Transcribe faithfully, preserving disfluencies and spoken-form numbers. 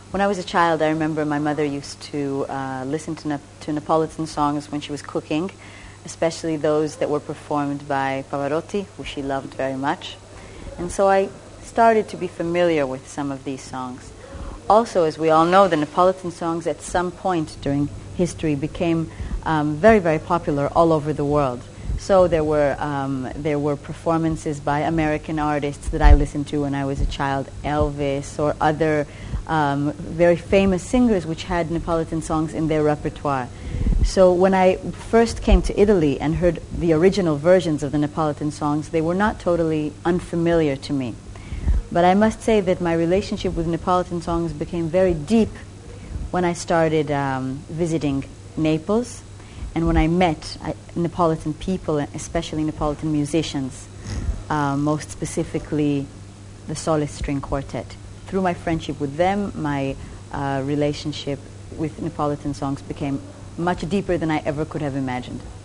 When I was a child, I remember my mother used to uh, listen to, Na- to Neapolitan songs when she was cooking, especially those that were performed by Pavarotti, who she loved very much. And so I started to be familiar with some of these songs. Also, as we all know, the Neapolitan songs at some point during history became um, very, very popular all over the world. So there were um, there were performances by American artists that I listened to when I was a child, Elvis or other um, very famous singers which had Neapolitan songs in their repertoire. So when I first came to Italy and heard the original versions of the Neapolitan songs, they were not totally unfamiliar to me. But I must say that my relationship with Neapolitan songs became very deep when I started um, visiting Naples and when I met I, Neapolitan people, especially Neapolitan musicians, uh, most specifically the Sole String Quartet. Through my friendship with them, my uh, relationship with Neapolitan songs became much deeper than I ever could have imagined.